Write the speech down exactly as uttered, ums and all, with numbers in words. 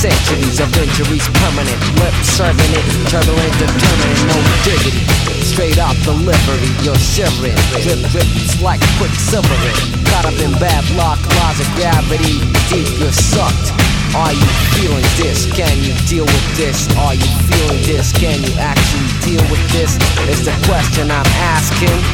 Centuries of injuries permanent, lip serving it, turbulent, determined, no diggity. Straight out delivery, you're shivering, drip drips like quicksilvering. Caught up in bad luck, laws of gravity, deep you're sucked. Are you feeling this? Can you deal with this? Are you feeling this? Can you actually deal with this? Is the question I'm asking.